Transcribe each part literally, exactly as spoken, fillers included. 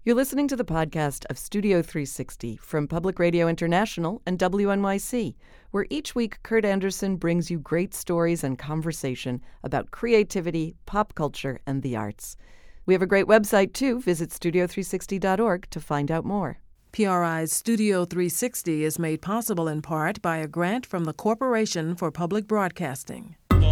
You're listening to the podcast of Studio three sixty from Public Radio International and W N Y C, where each week Kurt Andersen brings you great stories and conversation about creativity, pop culture, and the arts. We have a great website, too. Visit studio three sixty dot org to find out more. P R I's Studio three sixty is made possible in part by a grant from the Corporation for Public Broadcasting.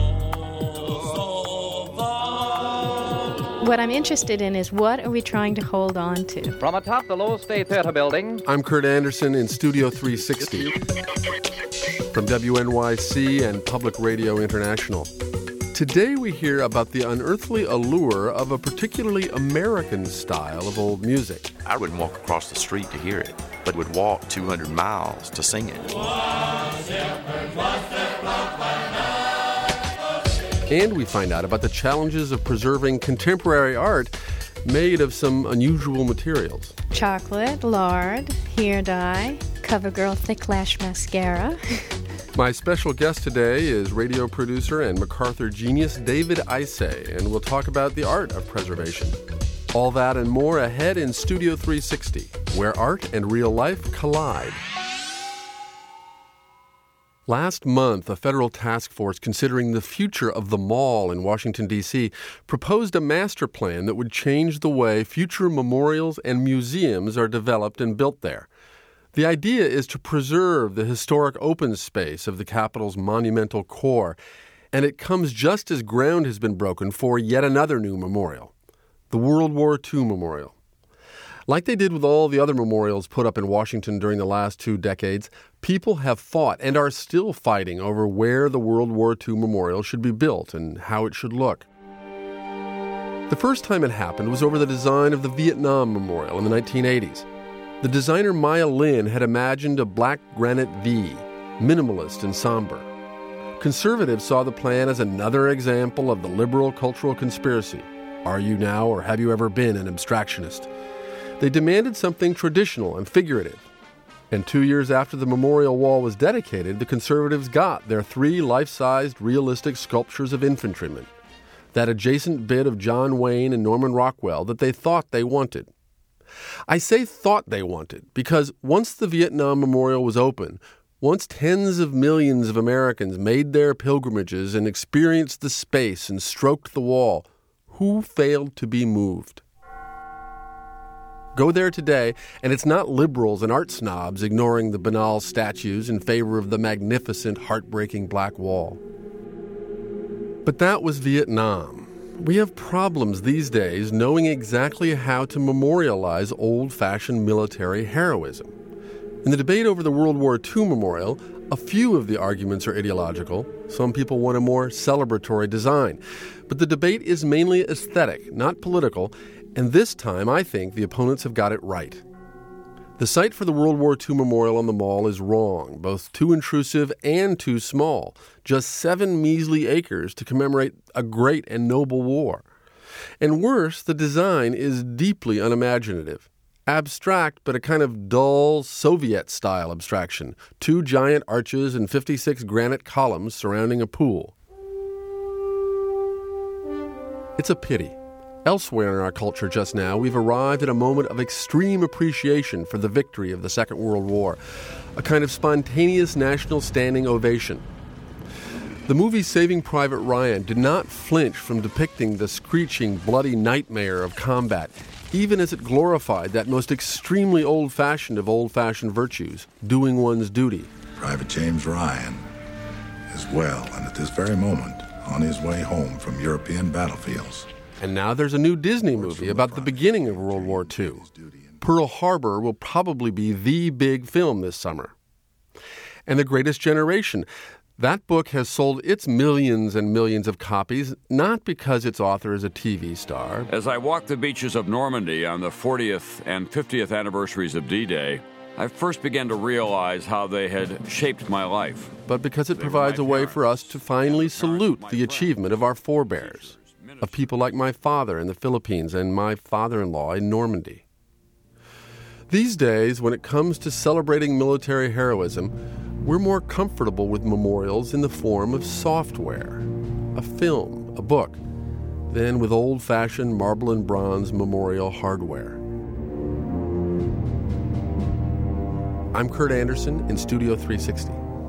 What I'm interested in is what are we trying to hold on to? From atop the Lowe's State Theater building, I'm Kurt Andersen in Studio three sixty from W N Y C and Public Radio International. Today we hear about the unearthly allure of a particularly American style of old music. I wouldn't walk across the street to hear it, but would walk two hundred miles to sing it. And we find out about the challenges of preserving contemporary art made of some unusual materials. Chocolate, lard, hair dye, CoverGirl Thick Lash Mascara. My special guest today is radio producer and MacArthur genius David Isay, and we'll talk about the art of preservation. All that and more ahead in Studio three sixty, where art and real life collide. Last month, a federal task force considering the future of the mall in Washington, D C proposed a master plan that would change the way future memorials and museums are developed and built there. The idea is to preserve the historic open space of the capital's monumental core, and it comes just as ground has been broken for yet another new memorial, the World War Two Memorial. Like they did with all the other memorials put up in Washington during the last two decades, people have fought and are still fighting over where the World War Two Memorial should be built and how it should look. The first time it happened was over the design of the Vietnam Memorial in the nineteen eighties. The designer Maya Lin had imagined a black granite V, minimalist and somber. Conservatives saw the plan as another example of the liberal cultural conspiracy. Are you now or have you ever been an abstractionist? They demanded something traditional and figurative. And two years after the memorial wall was dedicated, the conservatives got their three life-sized, realistic sculptures of infantrymen, that adjacent bit of John Wayne and Norman Rockwell that they thought they wanted. I say thought they wanted because once the Vietnam Memorial was open, once tens of millions of Americans made their pilgrimages and experienced the space and stroked the wall, who failed to be moved? Go there today, and it's not liberals and art snobs ignoring the banal statues in favor of the magnificent, heartbreaking black wall. But that was Vietnam. We have problems these days knowing exactly how to memorialize old-fashioned military heroism. In the debate over the World War Two Memorial, a few of the arguments are ideological. Some people want a more celebratory design. But the debate is mainly aesthetic, not political, and this time I think the opponents have got it right. The site for the World War Two Memorial on the Mall is wrong, both too intrusive and too small, just seven measly acres to commemorate a great and noble war. And worse, the design is deeply unimaginative. Abstract, but a kind of dull Soviet-style abstraction. Two giant arches and fifty-six granite columns surrounding a pool. It's a pity. Elsewhere in our culture just now, we've arrived at a moment of extreme appreciation for the victory of the Second World War, a kind of spontaneous national standing ovation. The movie Saving Private Ryan did not flinch from depicting the screeching, bloody nightmare of combat, even as it glorified that most extremely old-fashioned of old-fashioned virtues, doing one's duty. Private James Ryan is well, and at this very moment, on his way home from European battlefields. And now there's a new Disney movie about the beginning of World War Two. Pearl Harbor will probably be the big film this summer. And The Greatest Generation. That book has sold its millions and millions of copies, not because its author is a T V star. As I walked the beaches of Normandy on the fortieth and fiftieth anniversaries of D-Day, I first began to realize how they had shaped my life. But because it provides a way for us to finally salute the achievement of our forebears, of people like my father in the Philippines and my father-in-law in Normandy. These days, when it comes to celebrating military heroism, we're more comfortable with memorials in the form of software, a film, a book, than with old-fashioned marble and bronze memorial hardware. I'm Kurt Andersen in Studio three sixty.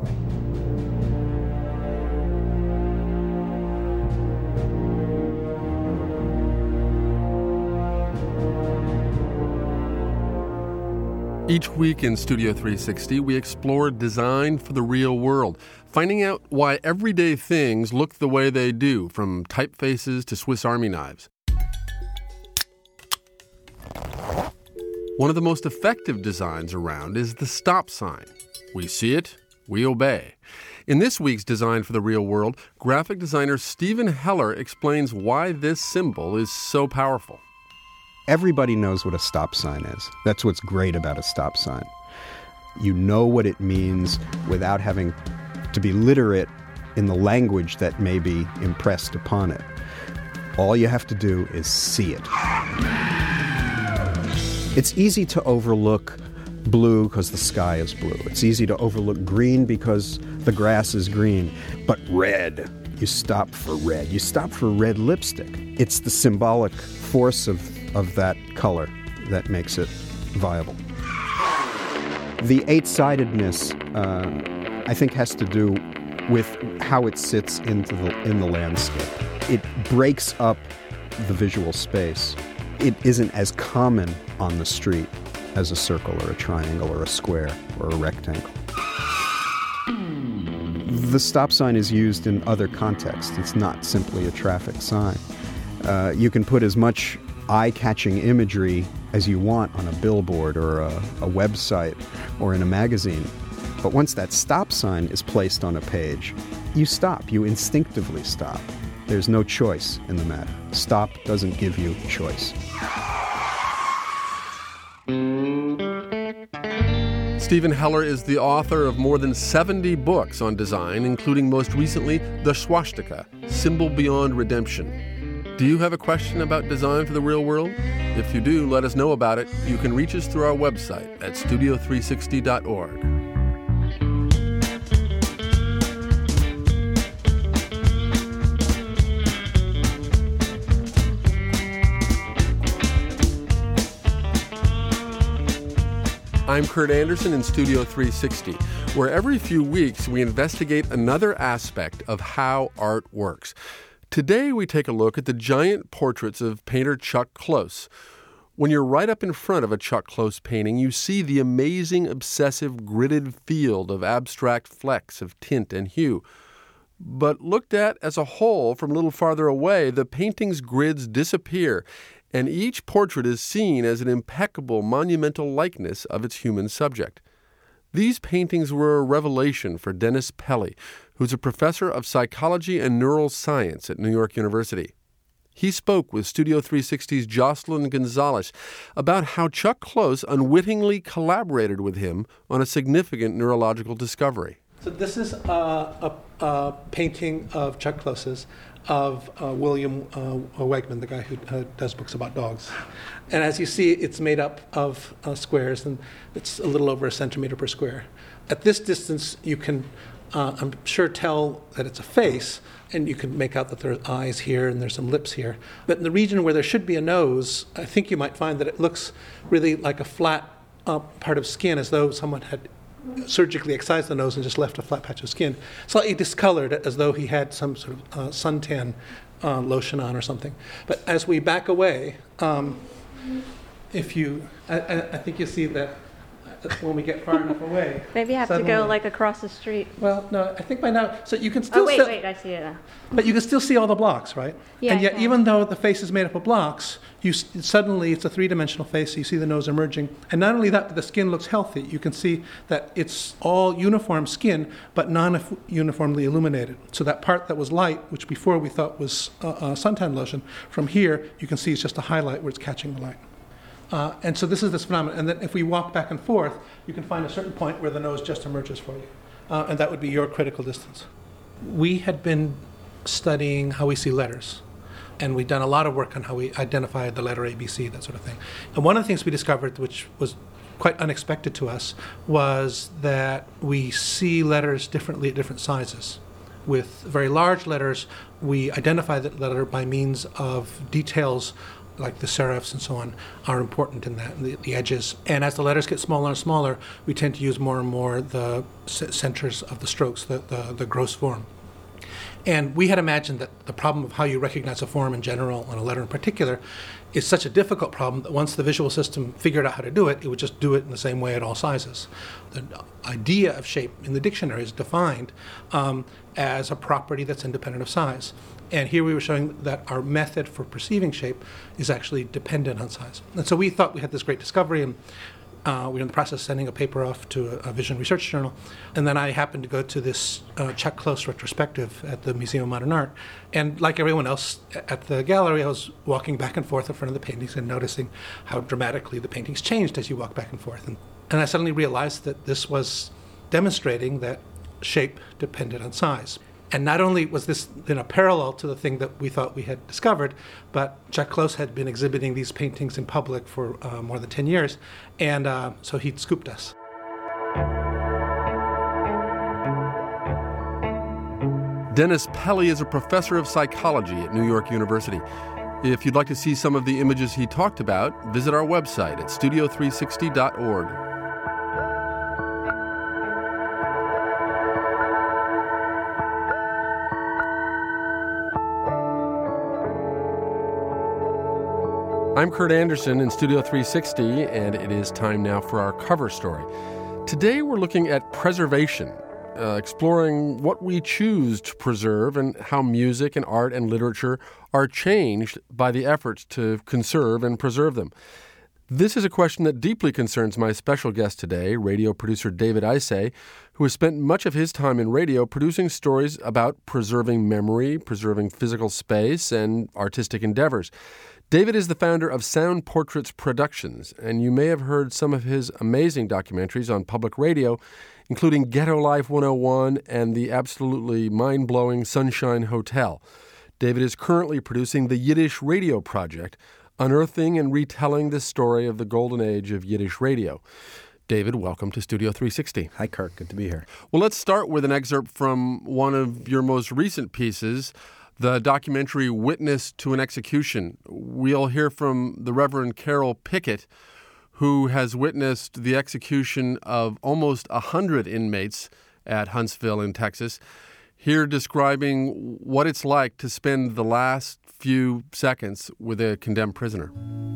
Each week in Studio three sixty, we explore design for the real world, finding out why everyday things look the way they do, from typefaces to Swiss Army knives. One of the most effective designs around is the stop sign. We see it, we obey. In this week's Design for the Real World, graphic designer Stephen Heller explains why this symbol is so powerful. Everybody knows what a stop sign is. That's what's great about a stop sign. You know what it means without having to be literate in the language that may be impressed upon it. All you have to do is see it. It's easy to overlook blue because the sky is blue. It's easy to overlook green because the grass is green. But red, you stop for red. You stop for red lipstick. It's the symbolic force of of that color that makes it viable. The eight-sidedness, uh, I think, has to do with how it sits into the, in the landscape. It breaks up the visual space. It isn't as common on the street as a circle or a triangle or a square or a rectangle. The stop sign is used in other contexts. It's not simply a traffic sign. Uh, you can put as much eye-catching imagery as you want on a billboard or a, a website or in a magazine. But once that stop sign is placed on a page, you stop. You instinctively stop. There's no choice in the matter. Stop doesn't give you choice. Stephen Heller is the author of more than seventy books on design, including most recently The Swastika, Symbol Beyond Redemption. Do you have a question about design for the real world? If you do, let us know about it. You can reach us through our website at studio three sixty dot org. I'm Kurt Andersen in Studio three sixty, where every few weeks we investigate another aspect of how art works. Today we take a look at the giant portraits of painter Chuck Close. When you're right up in front of a Chuck Close painting, you see the amazing, obsessive, gridded field of abstract flecks of tint and hue. But looked at as a whole from a little farther away, the painting's grids disappear, and each portrait is seen as an impeccable, monumental likeness of its human subject. These paintings were a revelation for Dennis Pelly, who's a professor of psychology and neural science at New York University. He spoke with Studio three sixty's Jocelyn Gonzalez about how Chuck Close unwittingly collaborated with him on a significant neurological discovery. So this is uh, a, a painting of Chuck Close's of uh, William uh, Wegman, the guy who uh, does books about dogs. And as you see, it's made up of uh, squares, and it's a little over a centimeter per square. At this distance, you can, uh, I'm sure, tell that it's a face, and you can make out that there are eyes here and there's some lips here. But in the region where there should be a nose, I think you might find that it looks really like a flat uh, part of skin, as though someone had surgically excised the nose and just left a flat patch of skin, slightly discolored, as though he had some sort of uh, suntan uh, lotion on or something. But as we back away, um, if you, I, I think you see that when we get far enough away. Maybe you have suddenly, to go like across the street. Well, no, I think by now, so you can still Oh, wait, still, wait, I see it now. But you can still see all the blocks, right? Yeah, and yet, I can. even though the face is made up of blocks, you s- suddenly it's a three-dimensional face, so you see the nose emerging. And not only that, but the skin looks healthy. You can see that it's all uniform skin, but non-uniformly illuminated. So that part that was light, which before we thought was uh, uh, suntan lotion, from here, you can see it's just a highlight where it's catching the light. Uh, and so this is this phenomenon. And then if we walk back and forth, you can find a certain point where the nose just emerges for you. Uh, and that would be your critical distance. We had been studying how we see letters. And we'd done a lot of work on how we identify the letter A, B, C, that sort of thing. And one of the things we discovered, which was quite unexpected to us, was that we see letters differently at different sizes. With very large letters, we identify that letter by means of details like the serifs and so on, are important in that, the, the edges. And as the letters get smaller and smaller, we tend to use more and more the c- centers of the strokes, the, the, the gross form. And we had imagined that the problem of how you recognize a form in general and a letter in particular is such a difficult problem that once the visual system figured out how to do it, it would just do it in the same way at all sizes. The idea of shape in the dictionary is defined um, as a property that's independent of size. And here we were showing that our method for perceiving shape is actually dependent on size. And so we thought we had this great discovery, and Uh, we were in the process of sending a paper off to a, a vision research journal. And then I happened to go to this uh, Chuck Close retrospective at the Museum of Modern Art. And like everyone else at the gallery, I was walking back and forth in front of the paintings and noticing how dramatically the paintings changed as you walk back and forth. And, and I suddenly realized that this was demonstrating that shape depended on size. And not only was this in a parallel to the thing that we thought we had discovered, but Chuck Close had been exhibiting these paintings in public for uh, more than ten years, and uh, so he'd scooped us. Dennis Pelly is a professor of psychology at New York University. If you'd like to see some of the images he talked about, visit our website at studio three sixty dot org. I'm Kurt Andersen in Studio three sixty, and it is time now for our cover story. Today we're looking at preservation, uh, exploring what we choose to preserve and how music and art and literature are changed by the efforts to conserve and preserve them. This is a question that deeply concerns my special guest today, radio producer David Isay, who has spent much of his time in radio producing stories about preserving memory, preserving physical space, and artistic endeavors. David is the founder of Sound Portraits Productions, and you may have heard some of his amazing documentaries on public radio, including Ghetto Life one oh one and the absolutely mind-blowing Sunshine Hotel. David is currently producing the Yiddish Radio Project, unearthing and retelling the story of the golden age of Yiddish radio. David, welcome to Studio three sixty. Hi, Kirk. Good to be here. Well, let's start with an excerpt from one of your most recent pieces, the documentary Witness to an Execution. We'll hear from the Reverend Carol Pickett, who has witnessed the execution of almost one hundred inmates at Huntsville in Texas, here describing what it's like to spend the last few seconds with a condemned prisoner.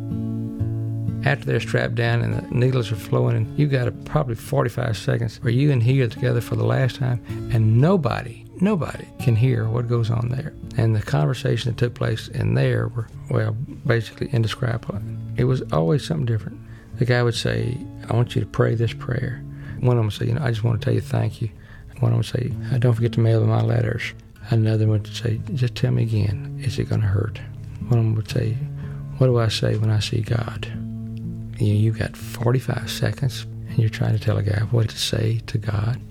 After they're strapped down and the needles are flowing, and you got a, probably forty-five seconds where you and he are together for the last time, and nobody, nobody can hear what goes on there. And the conversation that took place in there were, well, basically indescribable. It was always something different. The guy would say, I want you to pray this prayer. One of them would say, you know, I just want to tell you thank you. One of them would say, don't forget to mail my letters. Another one would say, just tell me again, is it going to hurt? One of them would say, what do I say when I see God? You know, you've got forty-five seconds, and you're trying to tell a guy what to say to God.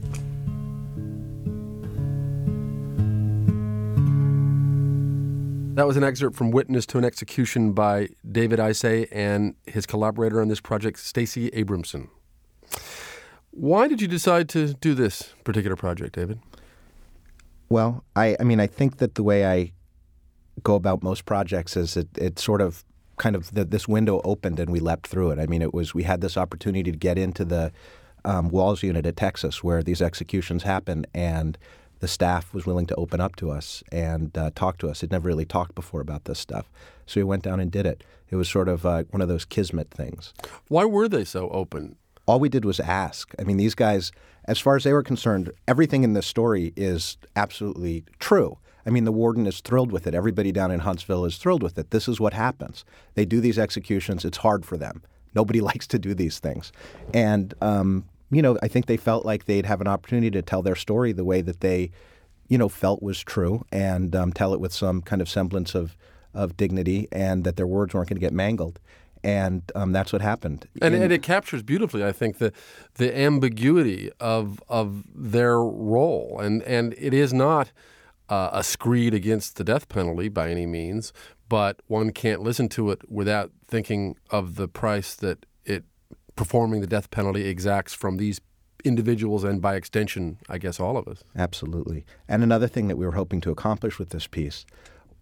That was an excerpt from Witness to an Execution by David Isay and his collaborator on this project, Stacey Abramson. Why did you decide to do this particular project, David? Well, I, I mean, I think that the way I go about most projects is it, it sort of kind of the, this window opened and we leapt through it. I mean, it was we had this opportunity to get into the um, Walls Unit at Texas where these executions happen, and the staff was willing to open up to us and uh, talk to us. They'd never really talked before about this stuff. So we went down and did it. It was sort of uh, one of those kismet things. Why were they so open? All we did was ask. I mean, these guys, as far as they were concerned, everything in this story is absolutely true. I mean, the warden is thrilled with it. Everybody down in Huntsville is thrilled with it. This is what happens. They do these executions. It's hard for them. Nobody likes to do these things. And, um, you know, I think they felt like they'd have an opportunity to tell their story the way that they, you know, felt was true, and um, tell it with some kind of semblance of, of dignity, and that their words weren't going to get mangled. And um, that's what happened. And, in, and it captures beautifully, I think, the the ambiguity of of their role. And, and it is not uh, a screed against the death penalty by any means, but one can't listen to it without thinking of the price that it performing the death penalty exacts from these individuals and, by extension, I guess all of us. Absolutely. And another thing that we were hoping to accomplish with this piece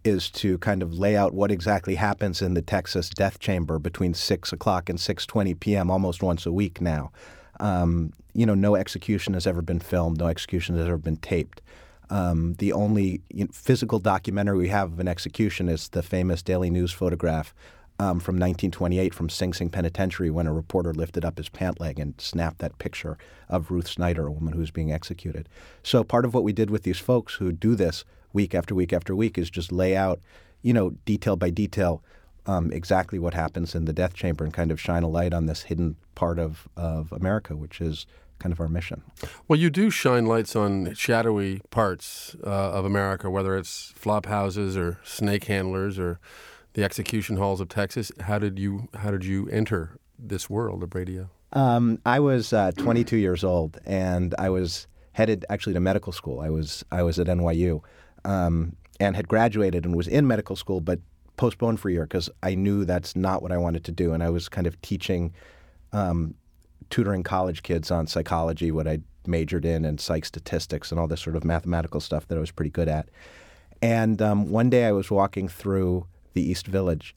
is to kind of lay out what exactly happens in the Texas death chamber between six o'clock and six twenty p.m. almost once a week now. Um, you know, no execution has ever been filmed. No execution has ever been taped. Um, the only you know, physical documentary we have of an execution is the famous Daily News photograph um, from nineteen twenty-eight from Sing Sing Penitentiary when a reporter lifted up his pant leg and snapped that picture of Ruth Snyder, a woman who was being executed. So part of what we did with these folks who do this week after week after week is just lay out, you know, detail by detail um, exactly what happens in the death chamber and kind of shine a light on this hidden part of, of America, which is kind of our mission. Well, you do shine lights on shadowy parts uh, of America, whether it's flop houses or snake handlers or the execution halls of Texas. How did you how did you enter this world of radio? Um, I was uh, twenty-two years old, and I was headed actually to medical school. I was I was at N Y U um, and had graduated and was in medical school, but postponed for a year because I knew that's not what I wanted to do, and I was kind of teaching. Um, tutoring college kids on psychology, what I majored in, and psych statistics and all this sort of mathematical stuff that I was pretty good at. And um, one day I was walking through the East Village,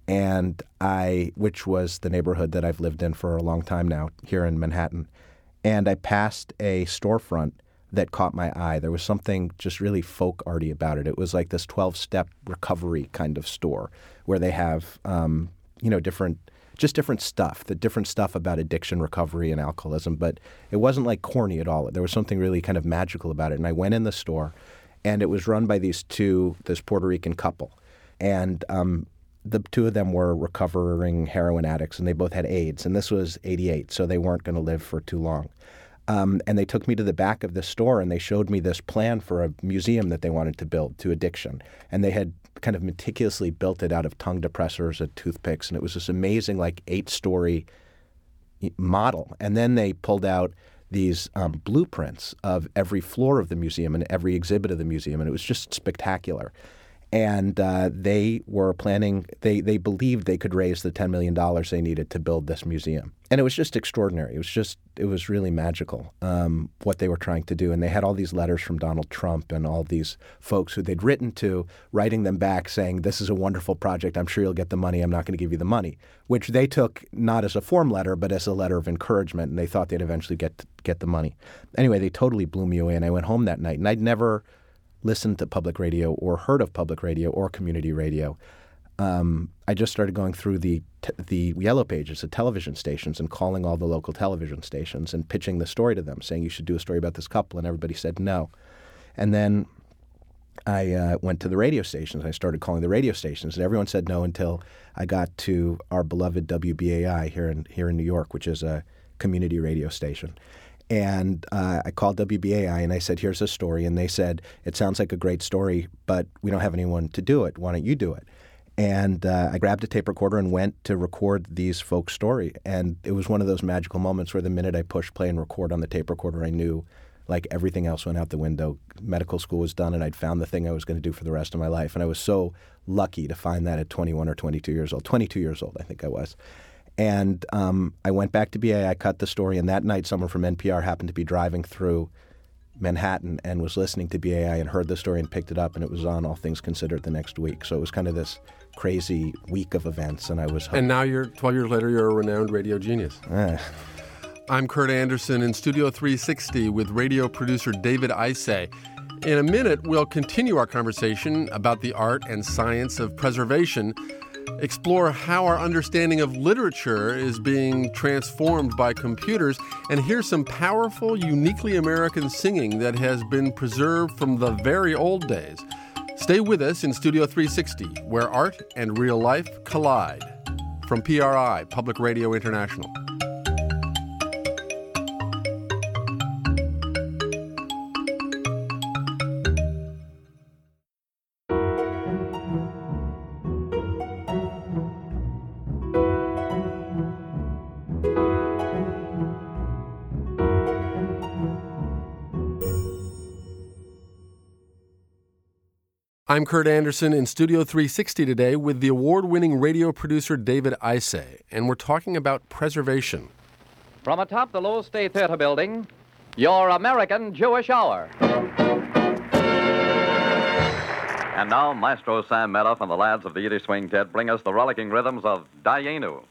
and I, which was the neighborhood that I've lived in for a long time now here in Manhattan, and I passed a storefront that caught my eye. There was something just really folk arty about it. It was like this twelve-step recovery kind of store where they have, um, you know, different just different stuff, the different stuff about addiction, recovery, and alcoholism. But it wasn't like corny at all. There was something really kind of magical about it. And I went in the store, and it was run by these two, this Puerto Rican couple. And um, the two of them were recovering heroin addicts, and they both had AIDS. And this was eighty-eight, so they weren't going to live for too long. Um, and they took me to the back of the store, and they showed me this plan for a museum that they wanted to build to addiction. And they had kind of meticulously built it out of tongue depressors and toothpicks, and it was this amazing, like, eight-story model. And then they pulled out these um, blueprints of every floor of the museum and every exhibit of the museum, and it was just spectacular. And uh, they were planning, they, they believed they could raise the ten million dollars they needed to build this museum. And it was just extraordinary. It was just, it was really magical um, what they were trying to do. And they had all these letters from Donald Trump and all these folks who they'd written to, writing them back saying, this is a wonderful project. I'm sure you'll get the money. I'm not going to give you the money, which they took not as a form letter, but as a letter of encouragement. And they thought they'd eventually get, get the money. Anyway, they totally blew me away. And I went home that night, and I'd never listened to public radio or heard of public radio or community radio. Um, I just started going through the t- the yellow pages of television stations and calling all the local television stations and pitching the story to them, saying you should do a story about this couple, and everybody said no. And then I uh, went to the radio stations. I started calling the radio stations, and everyone said no until I got to our beloved W B A I here in here in New York, which is a community radio station. And uh, I called W B A I and I said, here's a story. And they said, it sounds like a great story, but we don't have anyone to do it. Why don't you do it? And uh, I grabbed a tape recorder and went to record these folks' story. And it was one of those magical moments where the minute I pushed play and record on the tape recorder, I knew like everything else went out the window. Medical school was done, and I'd found the thing I was going to do for the rest of my life. And I was so lucky to find that at twenty-one or twenty-two years old. twenty-two years old, I think I was. And um, I went back to B A I, I cut the story, and that night someone from N P R happened to be driving through Manhattan and was listening to B A I and heard the story and picked it up, and it was on All Things Considered the next week. So it was kind of this crazy week of events, and I was hooked. And now you're twelve years later, you're a renowned radio genius. Eh. I'm Kurt Anderson in Studio three sixty with radio producer David Isay. In a minute, we'll continue our conversation about the art and science of preservation, explore how our understanding of literature is being transformed by computers, and hear some powerful, uniquely American singing that has been preserved from the very old days. Stay with us in Studio three sixty, where art and real life collide. From P R I, Public Radio International. I'm Kurt Anderson in Studio three sixty today with the award-winning radio producer David Isay, and we're talking about preservation. From atop the Lowe's State Theater building, your American Jewish Hour. And now, Maestro Sam Meadow and the lads of the Yiddish Swing Tet bring us the rollicking rhythms of Dayenu.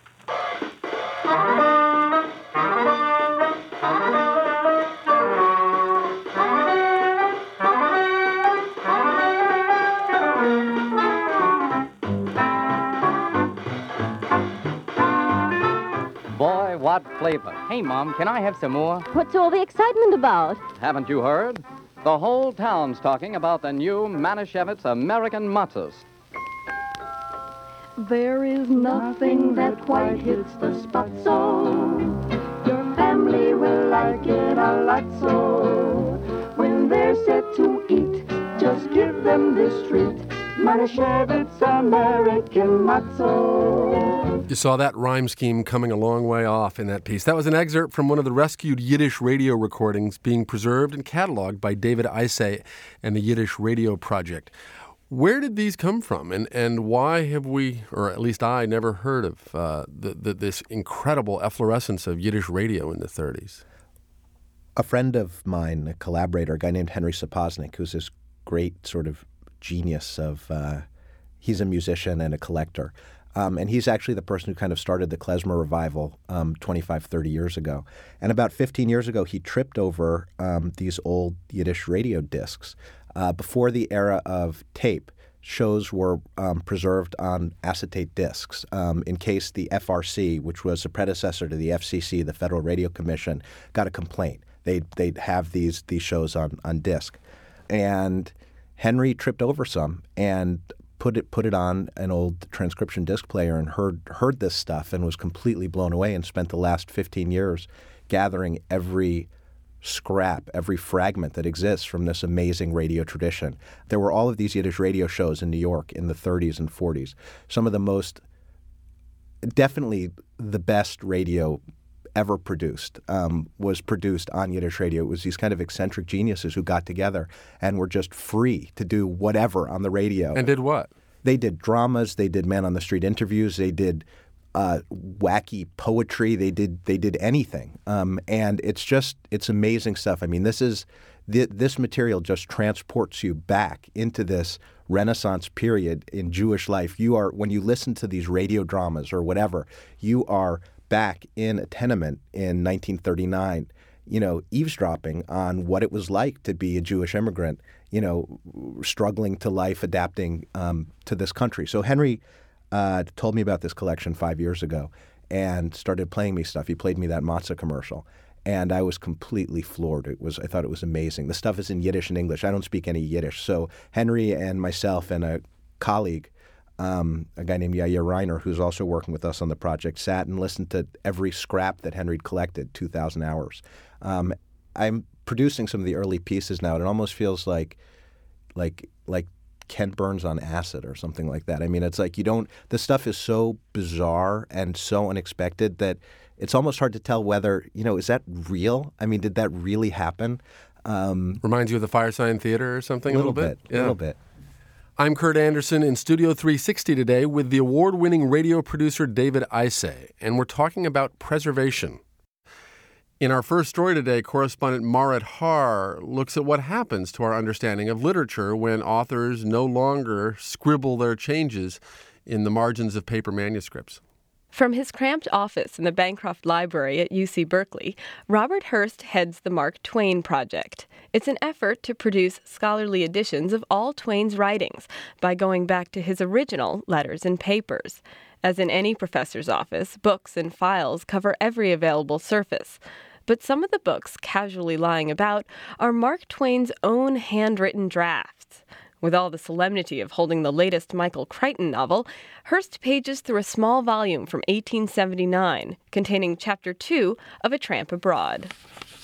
Boy, what flavor. Hey, Mom, can I have some more? What's all the excitement about? Haven't you heard? The whole town's talking about the new Manischewitz American Matzos. There is nothing that quite hits the spot, so your family will like it a lot. So when they're set to eat, just give them this treat. Manischewitz American Matzo. You saw that rhyme scheme coming a long way off in that piece. That was an excerpt from one of the rescued Yiddish radio recordings being preserved and cataloged by David Isay and the Yiddish Radio Project. Where did these come from, and, and why have we, or at least I, never heard of uh, the, the, this incredible efflorescence of Yiddish radio in the thirties? A friend of mine, a collaborator, a guy named Henry Sapoznik, who's this great sort of genius of, uh, he's a musician and a collector. Um, and he's actually the person who kind of started the klezmer revival um, twenty-five, thirty years ago. And about fifteen years ago, he tripped over um, these old Yiddish radio discs. Uh, before the era of tape, shows were um, preserved on acetate discs um, in case the F R C, which was the predecessor to the F C C, the Federal Radio Commission, got a complaint. They'd, they'd have these, these shows on, on disc. And Henry tripped over some and put it put it on an old transcription disc player and heard heard this stuff and was completely blown away and spent the last fifteen years gathering every scrap, every fragment that exists from this amazing radio tradition. There were all of these Yiddish radio shows in New York in the thirties and forties. Some of the most, definitely the best radio ever produced um, was produced on Yiddish radio. It was these kind of eccentric geniuses who got together and were just free to do whatever on the radio. And did what? They did dramas. They did man-on-the-street interviews. They did uh, wacky poetry. They did they did anything. Um, and it's just, it's amazing stuff. I mean, this is th- this material just transports you back into this Renaissance period in Jewish life. You are, when you listen to these radio dramas or whatever, you are back in a tenement in nineteen thirty-nine, you know, eavesdropping on what it was like to be a Jewish immigrant, you know, struggling to life, adapting um, to this country. So Henry uh, told me about this collection five years ago and started playing me stuff. He played me that matzah commercial, and I was completely floored. It was, I thought it was amazing. The stuff is in Yiddish and English. I don't speak any Yiddish. So Henry and myself and a colleague, Um, a guy named Yair Reiner, who's also working with us on the project, sat and listened to every scrap that Henry'd collected, two thousand hours. Um, I'm producing some of the early pieces now, and it almost feels like like like Ken Burns on acid or something like that. I mean, it's like you don't – the stuff is so bizarre and so unexpected that it's almost hard to tell whether, you know, is that real? I mean, did that really happen? Um, Reminds you of the Firesign Theater or something a little, a little bit? bit? A little bit. I'm Kurt Anderson in Studio three sixty today with the award-winning radio producer David Isay, and we're talking about preservation. In our first story today, correspondent Marit Har looks at what happens to our understanding of literature when authors no longer scribble their changes in the margins of paper manuscripts. From his cramped office in the Bancroft Library at U C Berkeley, Robert Hurst heads the Mark Twain Project. It's an effort to produce scholarly editions of all Twain's writings by going back to his original letters and papers. As in any professor's office, books and files cover every available surface. But some of the books casually lying about are Mark Twain's own handwritten drafts. With all the solemnity of holding the latest Michael Crichton novel, Hurst pages through a small volume from eighteen seventy-nine, containing Chapter two of A Tramp Abroad.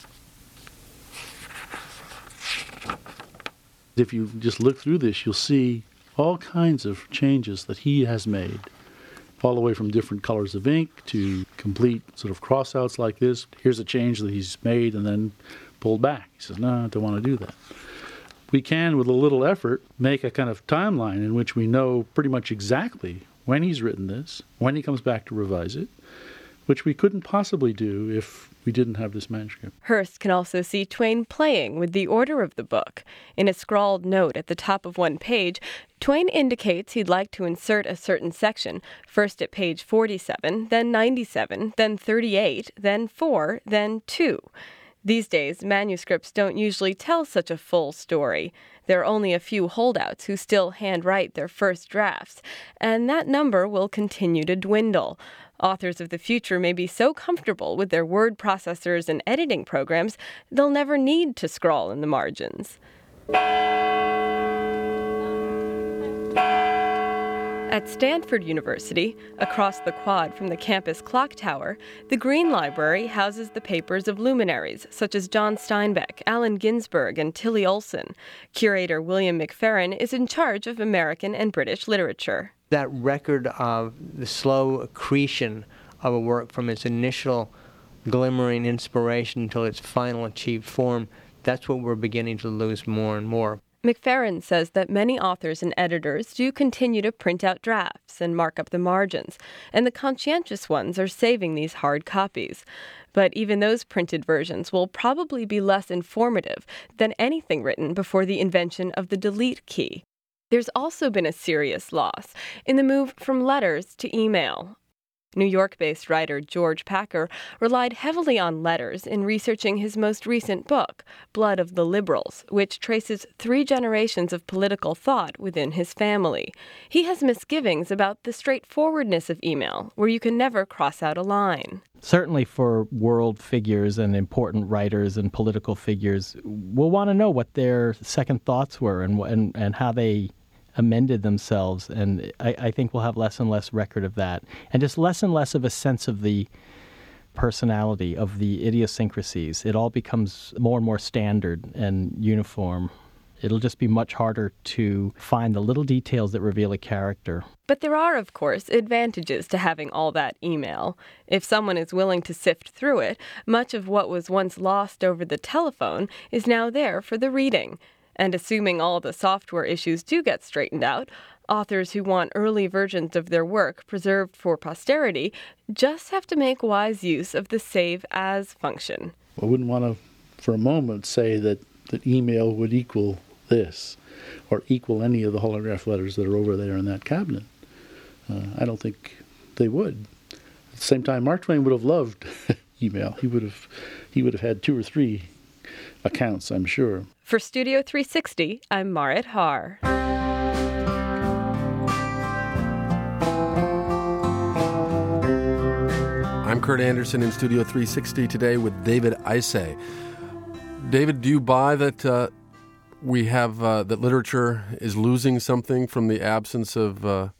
If you just look through this, you'll see all kinds of changes that he has made, all the way from different colors of ink to complete sort of crossouts like this. Here's a change that he's made and then pulled back. He says, no, I don't want to do that. We can, with a little effort, make a kind of timeline in which we know pretty much exactly when he's written this, when he comes back to revise it, which we couldn't possibly do if we didn't have this manuscript. Hearst can also see Twain playing with the order of the book. In a scrawled note at the top of one page, Twain indicates he'd like to insert a certain section, first at page forty-seven, then ninety-seven, then thirty-eight, then four, then two. These days, manuscripts don't usually tell such a full story. There are only a few holdouts who still handwrite their first drafts, and that number will continue to dwindle. Authors of the future may be so comfortable with their word processors and editing programs, they'll never need to scrawl in the margins. At Stanford University, across the quad from the campus clock tower, the Green Library houses the papers of luminaries such as John Steinbeck, Allen Ginsberg, and Tilly Olson. Curator William McFerrin is in charge of American and British literature. That record of the slow accretion of a work from its initial glimmering inspiration until its final achieved form, that's what we're beginning to lose more and more. McFerrin says that many authors and editors do continue to print out drafts and mark up the margins, and the conscientious ones are saving these hard copies. But even those printed versions will probably be less informative than anything written before the invention of the delete key. There's also been a serious loss in the move from letters to email. New York-based writer George Packer relied heavily on letters in researching his most recent book, Blood of the Liberals, which traces three generations of political thought within his family. He has misgivings about the straightforwardness of email, where you can never cross out a line. Certainly for world figures and important writers and political figures, we'll want to know what their second thoughts were and and, and how they amended themselves, and I, I think we'll have less and less record of that, and just less and less of a sense of the personality, of the idiosyncrasies. It all becomes more and more standard and uniform. It'll just be much harder to find the little details that reveal a character. But there are, of course, advantages to having all that email. If someone is willing to sift through it, much of what was once lost over the telephone is now there for the reading. And assuming all the software issues do get straightened out, authors who want early versions of their work preserved for posterity just have to make wise use of the Save As function. I wouldn't want to, for a moment, say that, that email would equal this, or equal any of the holograph letters that are over there in that cabinet. Uh, I don't think they would. At the same time, Mark Twain would have loved email. He would have, he would have had two or three accounts, I'm sure. For Studio three sixty, I'm Marit Haar. I'm Kurt Andersen in Studio three sixty today with David Isay. David, do you buy that uh, we have uh, that literature is losing something from the absence of uh,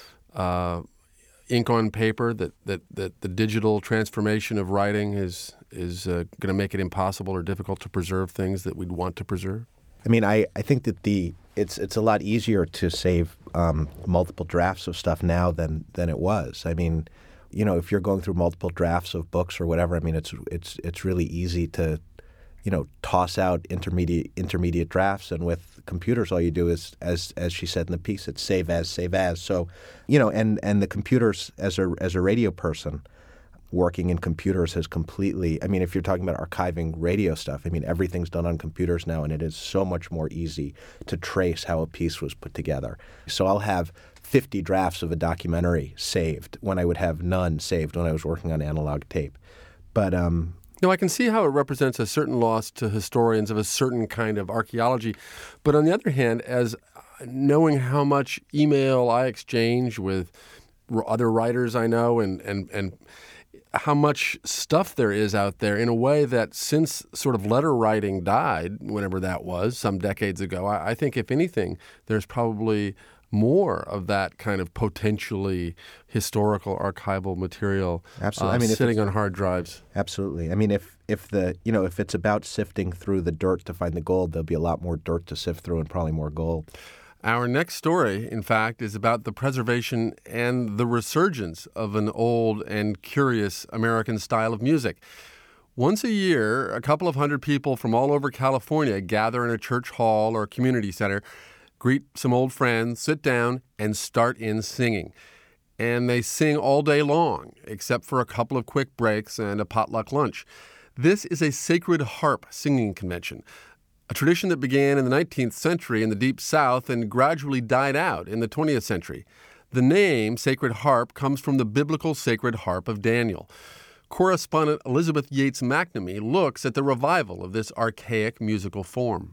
uh, ink on paper? That, that that the digital transformation of writing is is uh, going to make it impossible or difficult to preserve things that we'd want to preserve? I mean, I, I think that the it's it's a lot easier to save um, multiple drafts of stuff now than than it was. I mean, you know, if you're going through multiple drafts of books or whatever, I mean, it's it's it's really easy to, you know, toss out intermediate intermediate drafts. And with computers, all you do is, as as she said in the piece, it's save as, save as. So, you know, and and the computers, as a as a radio person, working in computers has completely, I mean, if you're talking about archiving radio stuff, I mean, everything's done on computers now, and it is so much more easy to trace how a piece was put together. So I'll have fifty drafts of a documentary saved when I would have none saved when I was working on analog tape. But um, No, I can see how it represents a certain loss to historians of a certain kind of archaeology. But on the other hand, as knowing how much email I exchange with other writers I know and and and how much stuff there is out there in a way that since sort of letter writing died, whenever that was, some decades ago, I, I think if anything, there's probably more of that kind of potentially historical archival material absolutely. Uh, I mean, sitting on hard drives. Absolutely. I mean, if, if the you know if it's about sifting through the dirt to find the gold, there'll be a lot more dirt to sift through and probably more gold. Our next story, in fact, is about the preservation and the resurgence of an old and curious American style of music. Once a year, a couple of hundred people from all over California gather in a church hall or community center, greet some old friends, sit down, and start in singing. and they sing all day long, except for a couple of quick breaks and a potluck lunch. This is a Sacred Harp singing convention, a tradition that began in the nineteenth century in the Deep South and gradually died out in the twentieth century. The name Sacred Harp comes from the biblical Sacred Harp of Daniel. Correspondent Elizabeth Yates McNamee looks at the revival of this archaic musical form.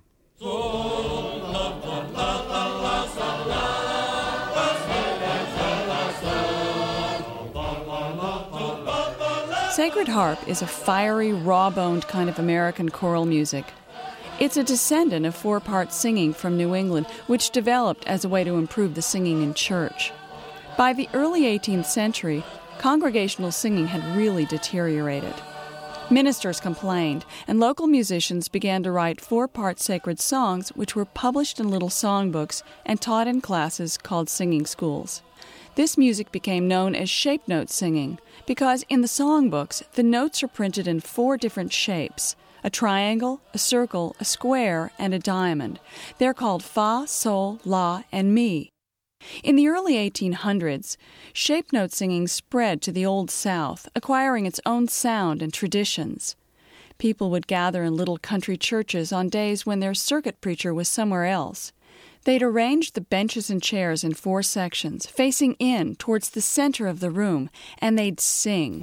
Sacred Harp is a fiery, raw-boned kind of American choral music. It's a descendant of four-part singing from New England, which developed as a way to improve the singing in church. By the early eighteenth century, congregational singing had really deteriorated. Ministers complained, and local musicians began to write four-part sacred songs which were published in little songbooks and taught in classes called singing schools. This music became known as shape note singing because in the songbooks, the notes are printed in four different shapes: a triangle, a circle, a square, and a diamond. They're called fa, sol, la, and mi. In the early eighteen hundreds, shape note singing spread to the Old South, acquiring its own sound and traditions. People would gather in little country churches on days when their circuit preacher was somewhere else. They'd arrange the benches and chairs in four sections, facing in towards the center of the room, and they'd sing.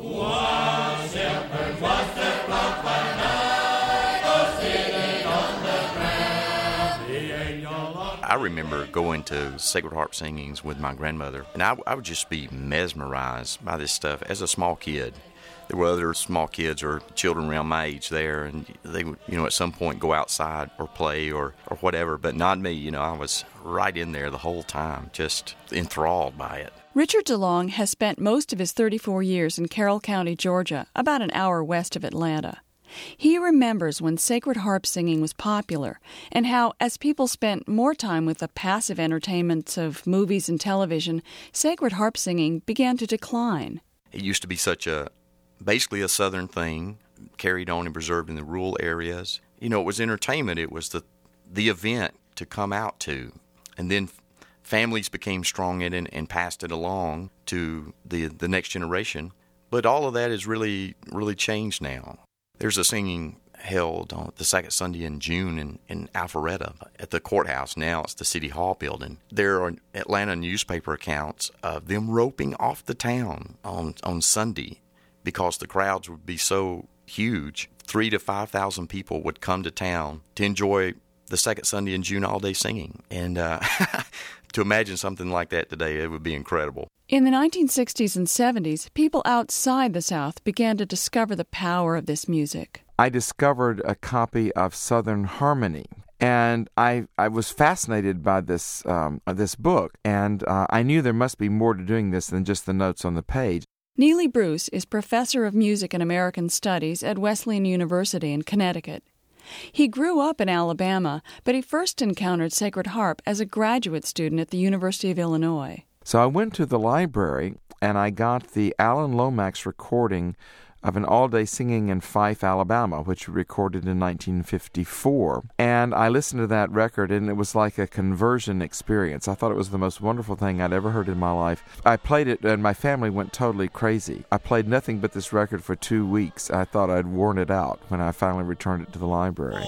One shepherd was the flock by night, oh, singing on the ground. The angel. I remember going to Sacred Harp singings with my grandmother, and I, I would just be mesmerized by this stuff as a small kid. There were other small kids or children around my age there, and they would, you know, at some point go outside or play or, or whatever, but not me. You know, I was right in there the whole time, just enthralled by it. Richard DeLong has spent most of his thirty-four years in Carroll County, Georgia, about an hour west of Atlanta. He remembers when Sacred Harp singing was popular and how, as people spent more time with the passive entertainments of movies and television, Sacred Harp singing began to decline. It used to be such a basically a Southern thing, carried on and preserved in the rural areas. You know, it was entertainment. It was the the event to come out to. And then families became strong in it and passed it along to the the next generation. But all of that has really, really changed now. There's a singing held on the second Sunday in June in, in Alpharetta at the courthouse. Now it's the City Hall building. There are Atlanta newspaper accounts of them roping off the town on, on Sunday, because the crowds would be so huge. Three to five thousand people would come to town to enjoy the second Sunday in June all-day singing. And uh, to imagine something like that today, it would be incredible. In the nineteen sixties and seventies, people outside the South began to discover the power of this music. I discovered a copy of Southern Harmony, and I I was fascinated by this um, this book, and uh, I knew there must be more to doing this than just the notes on the page. Neely Bruce is professor of music and American studies at Wesleyan University in Connecticut. He grew up in Alabama, but he first encountered Sacred Harp as a graduate student at the University of Illinois. So I went to the library, and I got the Alan Lomax recording of an all-day singing in Fife, Alabama, which we recorded in nineteen fifty-four. And I listened to that record, and it was like a conversion experience. I thought it was the most wonderful thing I'd ever heard in my life. I played it, and my family went totally crazy. I played nothing but this record for two weeks. I thought I'd worn it out when I finally returned it to the library.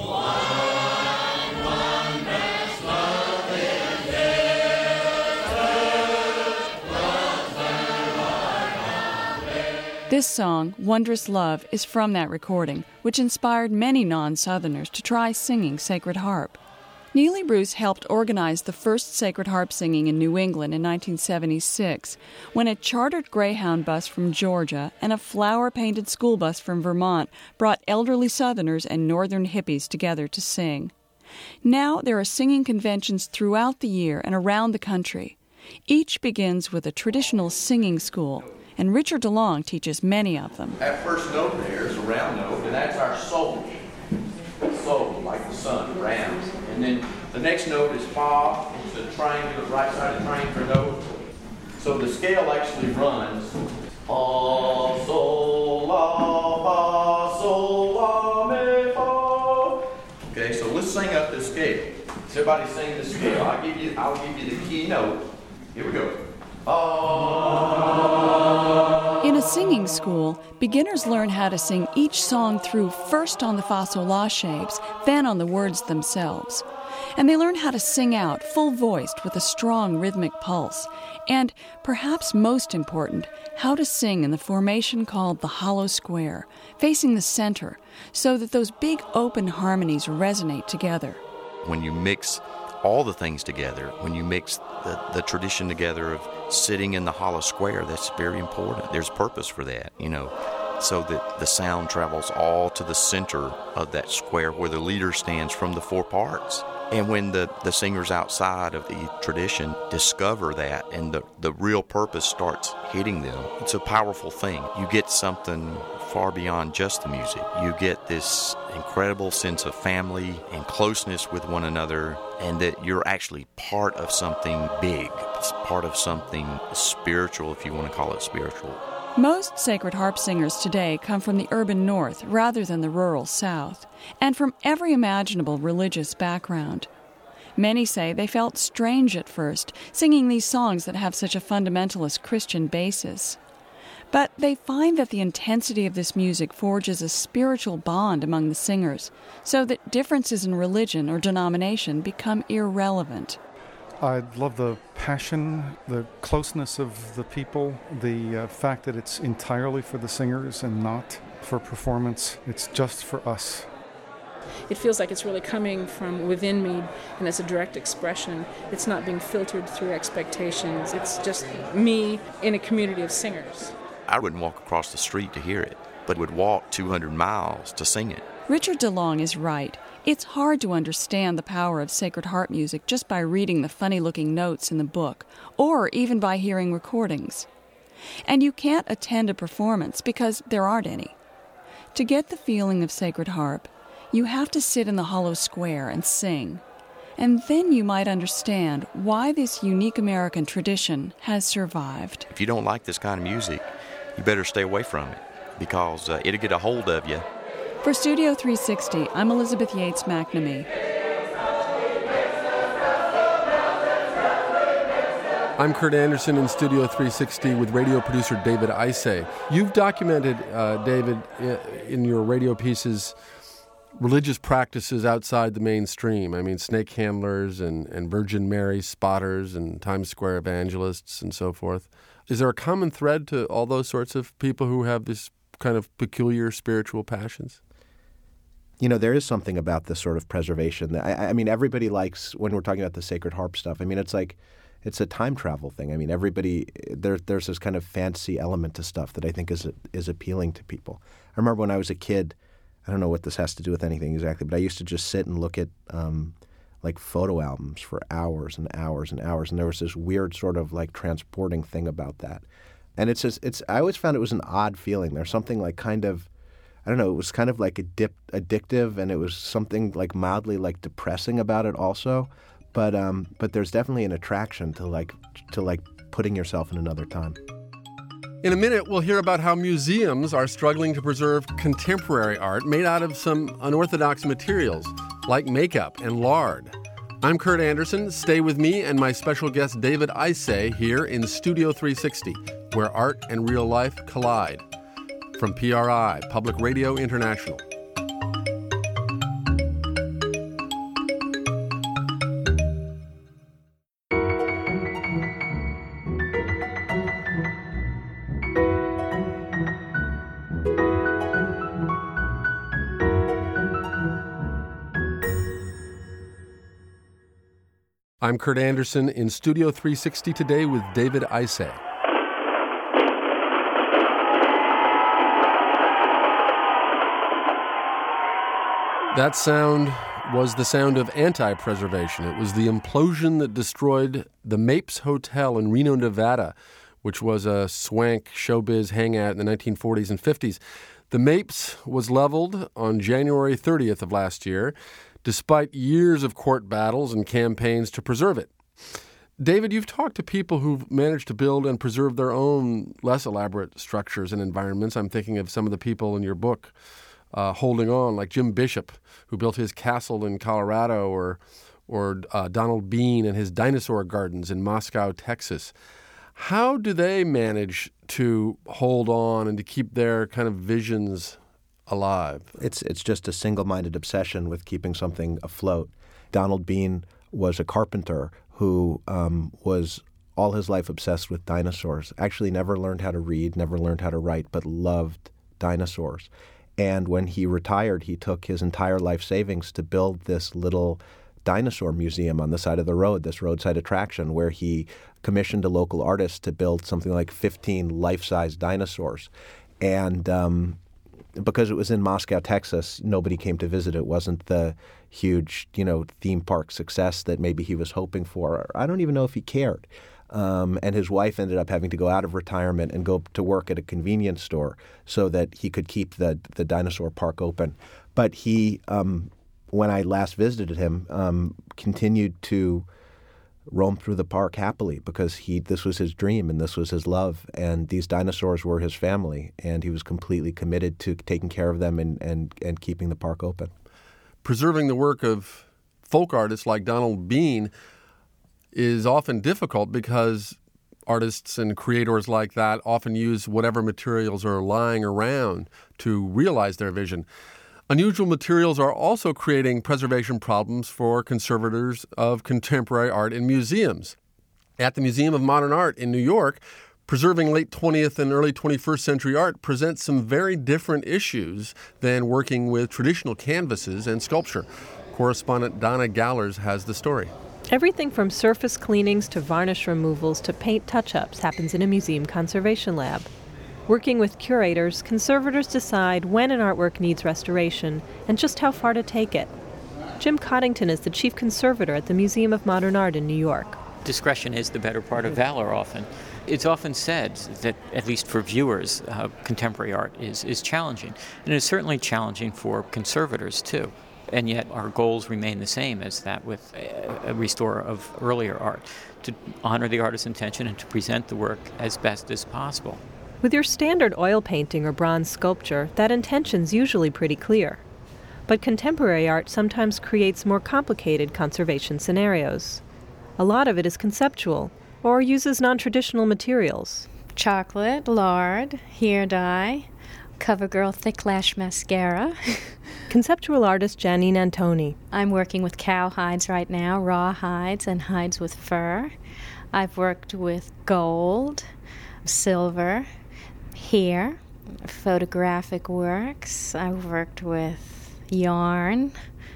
This song, Wondrous Love, is from that recording, which inspired many non-Southerners to try singing Sacred Harp. Neely Bruce helped organize the first Sacred Harp singing in New England in nineteen seventy-six, when a chartered Greyhound bus from Georgia and a flower-painted school bus from Vermont brought elderly Southerners and Northern hippies together to sing. Now there are singing conventions throughout the year and around the country. Each begins with a traditional singing school, and Richard DeLong teaches many of them. That first note there is a round note, and that's our sol. Sol, like the sun, round. And then the next note is fa. It's a triangular, right-sided triangular note. So the scale actually runs fa, sol, la, fa, sol, la, mi, fa. Okay, so let's sing up this scale. Everybody sing the scale. I'll give you, I'll give you the key note. Here we go. In a singing school, beginners learn how to sing each song through first on the fa sol la shapes, then on the words themselves. And they learn how to sing out, full-voiced, with a strong rhythmic pulse. And, perhaps most important, how to sing in the formation called the hollow square, facing the center, so that those big open harmonies resonate together. When you mix all the things together, when you mix the, the tradition together of sitting in the hollow square, that's very important. There's purpose for that, you know, so that the sound travels all to the center of that square where the leader stands from the four parts. And when the, the singers outside of the tradition discover that and the, the real purpose starts hitting them, it's a powerful thing. You get something far beyond just the music. You get this incredible sense of family and closeness with one another, and that you're actually part of something big. It's part of something spiritual, if you want to call it spiritual. Most Sacred Harp singers today come from the urban north rather than the rural south, and from every imaginable religious background. Many say they felt strange at first, singing these songs that have such a fundamentalist Christian basis. But they find that the intensity of this music forges a spiritual bond among the singers, so that differences in religion or denomination become irrelevant. I love the passion, the closeness of the people, the uh, fact that it's entirely for the singers and not for performance. It's just for us. It feels like it's really coming from within me, and it's a direct expression. It's not being filtered through expectations. It's just me in a community of singers. I wouldn't walk across the street to hear it, but would walk two hundred miles to sing it. Richard DeLong is right. It's hard to understand the power of Sacred Harp music just by reading the funny-looking notes in the book, or even by hearing recordings. And you can't attend a performance because there aren't any. To get the feeling of Sacred Harp, you have to sit in the hollow square and sing. And then you might understand why this unique American tradition has survived. If you don't like this kind of music, you better stay away from it, because uh, it'll get a hold of you. For Studio three sixty, I'm Elizabeth Yates McNamee. I'm Kurt Anderson in Studio three sixty with radio producer David Isay. You've documented, uh, David, in your radio pieces, religious practices outside the mainstream. I mean, snake handlers and, and Virgin Mary spotters and Times Square evangelists and so forth. Is there a common thread to all those sorts of people who have this kind of peculiar spiritual passions? You know, there is something about this sort of preservation. I, I mean, everybody likes, when we're talking about the Sacred Harp stuff, I mean, it's like, it's a time travel thing. I mean, everybody, there, there's this kind of fancy element to stuff that I think is is appealing to people. I remember when I was a kid, I don't know what this has to do with anything exactly, but I used to just sit and look at um, like photo albums for hours and hours and hours, and there was this weird sort of like transporting thing about that. And it's just, it's, I always found it was an odd feeling. There's something like kind of, I don't know, it was kind of like addip, addictive, and it was something like mildly like depressing about it also. But um, but there's definitely an attraction to like to like putting yourself in another time. In a minute, we'll hear about how museums are struggling to preserve contemporary art made out of some unorthodox materials, like makeup and lard. I'm Kurt Anderson. Stay with me and my special guest David Isay here in Studio three sixty, where art and real life collide. From P R I, Public Radio International. I'm Kurt Anderson in Studio three sixty today with David Isay. That sound was the sound of anti-preservation. It was the implosion that destroyed the Mapes Hotel in Reno, Nevada, which was a swank showbiz hangout in the nineteen forties and fifties. The Mapes was leveled on January thirtieth of last year, despite years of court battles and campaigns to preserve it. David, you've talked to people who've managed to build and preserve their own less elaborate structures and environments. I'm thinking of some of the people in your book uh, holding on, like Jim Bishop, who built his castle in Colorado, or or uh, Donald Bean and his dinosaur gardens in Moscow, Texas. How do they manage to hold on and to keep their kind of visions alive? It's it's just a single-minded obsession with keeping something afloat. Donald Bean was a carpenter who um, was all his life obsessed with dinosaurs. Actually never learned how to read, never learned how to write, but loved dinosaurs. And when he retired, he took his entire life savings to build this little dinosaur museum on the side of the road, this roadside attraction, where he commissioned a local artist to build something like fifteen life-size dinosaurs. And um, because it was in Moscow, Texas, nobody came to visit. It wasn't the huge, you know, theme park success that maybe he was hoping for. I don't even know if he cared. Um, and his wife ended up having to go out of retirement and go to work at a convenience store so that he could keep the the dinosaur park open. But he, um, when I last visited him, um, continued to roam through the park happily because he this was his dream and this was his love, and these dinosaurs were his family, and he was completely committed to taking care of them and, and, and keeping the park open. Preserving the work of folk artists like Donald Bean is often difficult because artists and creators like that often use whatever materials are lying around to realize their vision. Unusual materials are also creating preservation problems for conservators of contemporary art in museums. At the Museum of Modern Art in New York, preserving late twentieth and early twenty-first century art presents some very different issues than working with traditional canvases and sculpture. Correspondent Donna Gallers has the story. Everything from surface cleanings to varnish removals to paint touch-ups happens in a museum conservation lab. Working with curators, conservators decide when an artwork needs restoration and just how far to take it. Jim Coddington is the chief conservator at the Museum of Modern Art in New York. Discretion is the better part of valor often. It's often said that, at least for viewers, uh, contemporary art is, is challenging. And it's certainly challenging for conservators, too. And yet our goals remain the same as that with a, a restorer of earlier art, to honor the artist's intention and to present the work as best as possible. With your standard oil painting or bronze sculpture, that intention's usually pretty clear. But contemporary art sometimes creates more complicated conservation scenarios. A lot of it is conceptual, or uses non-traditional materials. Chocolate, lard, hair dye, CoverGirl Thick Lash Mascara. Conceptual artist Janine Antoni. I'm working with cow hides right now, raw hides and hides with fur. I've worked with gold, silver, hair, photographic works. I've worked with yarn.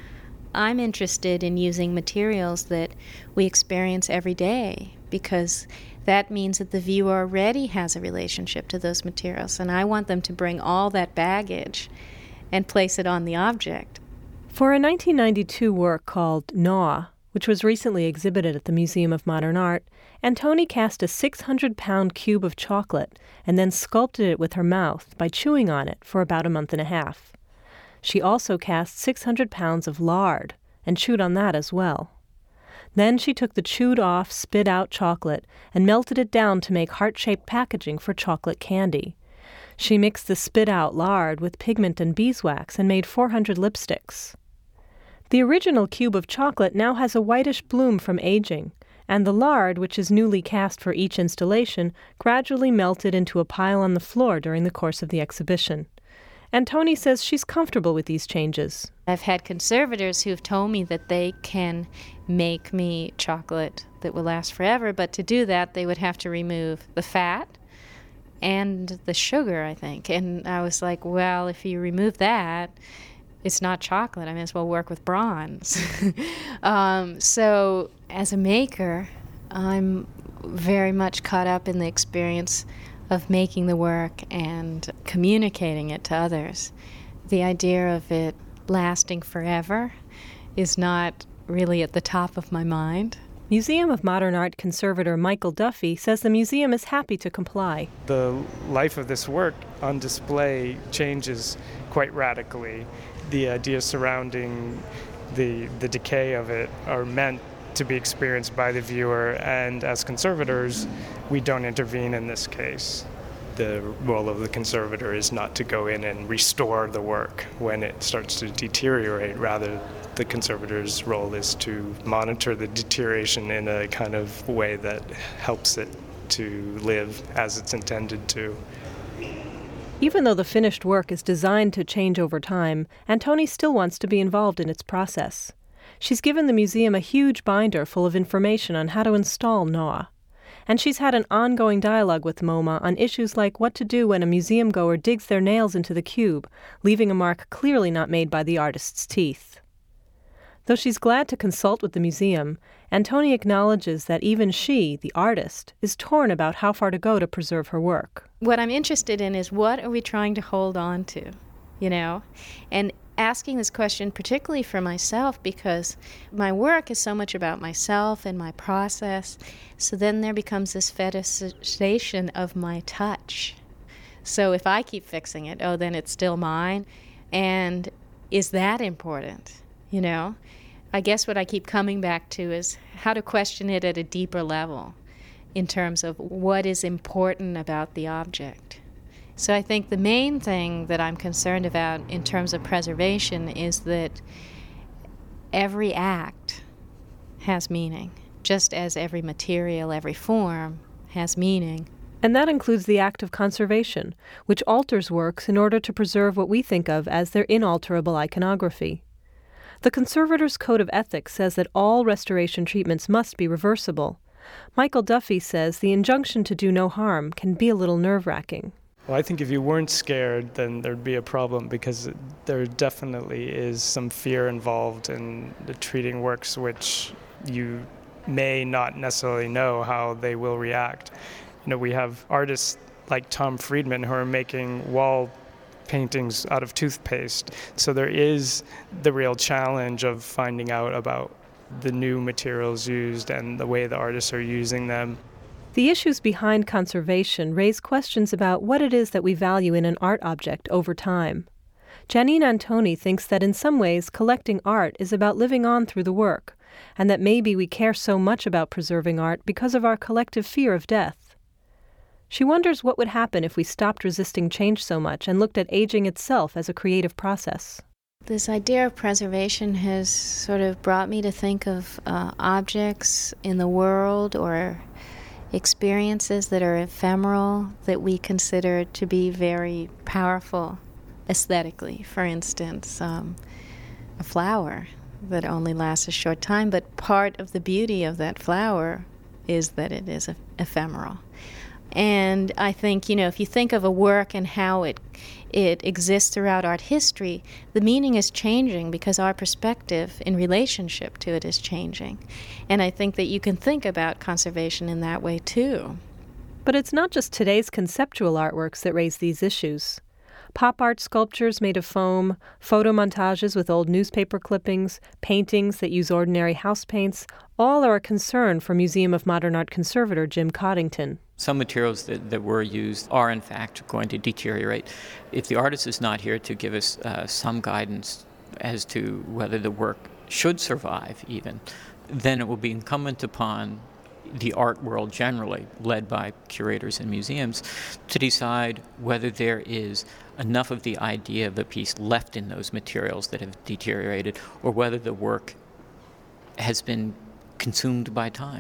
I'm interested in using materials that we experience every day because that means that the viewer already has a relationship to those materials, and I want them to bring all that baggage and place it on the object. For a nineteen ninety-two work called Gnaw, which was recently exhibited at the Museum of Modern Art, Antoni cast a six hundred pound cube of chocolate and then sculpted it with her mouth by chewing on it for about a month and a half. She also cast six hundred pounds of lard and chewed on that as well. Then she took the chewed-off, spit-out chocolate and melted it down to make heart-shaped packaging for chocolate candy. She mixed the spit-out lard with pigment and beeswax and made four hundred lipsticks. The original cube of chocolate now has a whitish bloom from aging, and the lard, which is newly cast for each installation, gradually melted into a pile on the floor during the course of the exhibition. Antoni says she's comfortable with these changes. I've had conservators who've told me that they can make me chocolate that will last forever, but to do that, they would have to remove the fat and the sugar, I think. And I was like, well, if you remove that, it's not chocolate. I may as well work with bronze. um, so as a maker, I'm very much caught up in the experience of making the work and communicating it to others. The idea of it lasting forever is not really at the top of my mind. Museum of Modern Art conservator Michael Duffy says the museum is happy to comply. The life of this work on display changes quite radically. The ideas surrounding the, the decay of it are meant to be experienced by the viewer, and as conservators, we don't intervene in this case. The role of the conservator is not to go in and restore the work when it starts to deteriorate. Rather, the conservator's role is to monitor the deterioration in a kind of way that helps it to live as it's intended to. Even though the finished work is designed to change over time, Antoni still wants to be involved in its process. She's given the museum a huge binder full of information on how to install Noah. And she's had an ongoing dialogue with MoMA on issues like what to do when a museum goer digs their nails into the cube, leaving a mark clearly not made by the artist's teeth. Though she's glad to consult with the museum, Antoni acknowledges that even she, the artist, is torn about how far to go to preserve her work. What I'm interested in is what are we trying to hold on to, you know? And asking this question particularly for myself because my work is so much about myself and my process, so then there becomes this fetishization of my touch. So if I keep fixing it, oh, then it's still mine. And is that important, you know? I guess what I keep coming back to is how to question it at a deeper level in terms of what is important about the object. So I think the main thing that I'm concerned about in terms of preservation is that every act has meaning, just as every material, every form has meaning. And that includes the act of conservation, which alters works in order to preserve what we think of as their inalterable iconography. The Conservator's Code of Ethics says that all restoration treatments must be reversible. Michael Duffy says the injunction to do no harm can be a little nerve-wracking. Well, I think if you weren't scared, then there'd be a problem because there definitely is some fear involved in the treating works which you may not necessarily know how they will react. You know, we have artists like Tom Friedman who are making wall paintings out of toothpaste. So there is the real challenge of finding out about the new materials used and the way the artists are using them. The issues behind conservation raise questions about what it is that we value in an art object over time. Janine Antoni thinks that in some ways collecting art is about living on through the work, and that maybe we care so much about preserving art because of our collective fear of death. She wonders what would happen if we stopped resisting change so much and looked at aging itself as a creative process. This idea of preservation has sort of brought me to think of uh, objects in the world or experiences that are ephemeral that we consider to be very powerful aesthetically. For instance, um, a flower that only lasts a short time, but part of the beauty of that flower is that it is ephemeral. And I think, you know, if you think of a work and how it it exists throughout art history, the meaning is changing because our perspective in relationship to it is changing. And I think that you can think about conservation in that way, too. But it's not just today's conceptual artworks that raise these issues. Pop art sculptures made of foam, photo montages with old newspaper clippings, paintings that use ordinary house paints, all are a concern for Museum of Modern Art conservator Jim Coddington. Some materials that, that were used are, in fact, going to deteriorate. If the artist is not here to give us uh, some guidance as to whether the work should survive even, then it will be incumbent upon the art world generally, led by curators and museums, to decide whether there is enough of the idea of the piece left in those materials that have deteriorated, or whether the work has been consumed by time.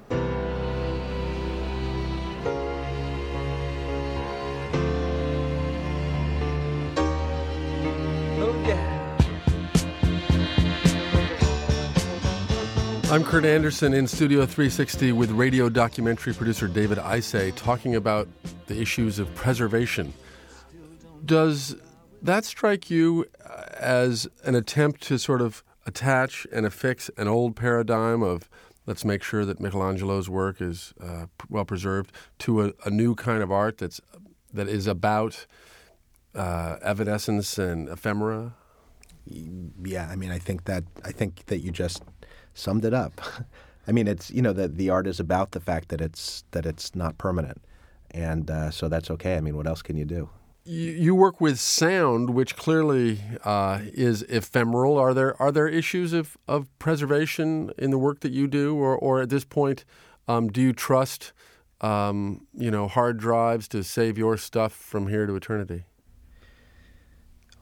I'm Kurt Anderson in Studio three sixty with radio documentary producer David Isay talking about the issues of preservation. Does that strike you as an attempt to sort of attach and affix an old paradigm of let's make sure that Michelangelo's work is uh, well preserved to a, a new kind of art that's that is about uh, evanescence and ephemera? Yeah, I mean, I think that I think that you just summed it up. I mean, it's, you know, that the art is about the fact that it's that it's not permanent, and uh, so that's okay. I mean, what else can you do? You, you work with sound, which clearly uh, is ephemeral. Are there are there issues of, of preservation in the work that you do, or or at this point, um, do you trust um, you know hard drives to save your stuff from here to eternity?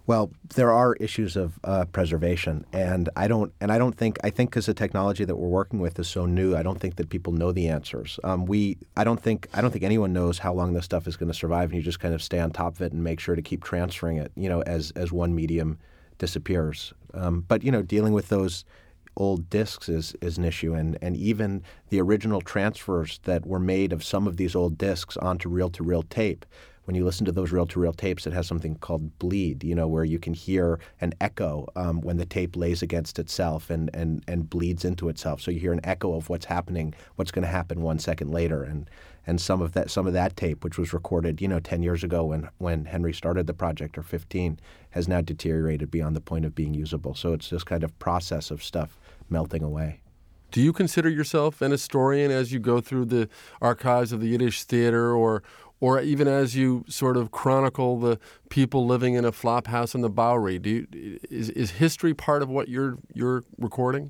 Well, there are issues of uh, preservation, and I don't, and I don't think, I think because the technology that we're working with is so new, I don't think that people know the answers. Um, we, I don't think, I don't think anyone knows how long this stuff is going to survive, and you just kind of stay on top of it and make sure to keep transferring it, you know, as as one medium disappears. Um, but you know, dealing with those old discs is is an issue, and and even the original transfers that were made of some of these old discs onto reel-to-reel tape. When you listen to those reel-to-reel tapes, it has something called bleed, you know, where you can hear an echo um, when the tape lays against itself and, and, and bleeds into itself. So you hear an echo of what's happening, what's going to happen one second later. And and some of that some of that tape, which was recorded, you know, ten years ago when, when Henry started the project, or fifteen, has now deteriorated beyond the point of being usable. So it's this kind of process of stuff melting away. Do you consider yourself an historian as you go through the archives of the Yiddish theater, or or even as you sort of chronicle the people living in a flop house in the Bowery? Do you, is, is history part of what you're you're recording?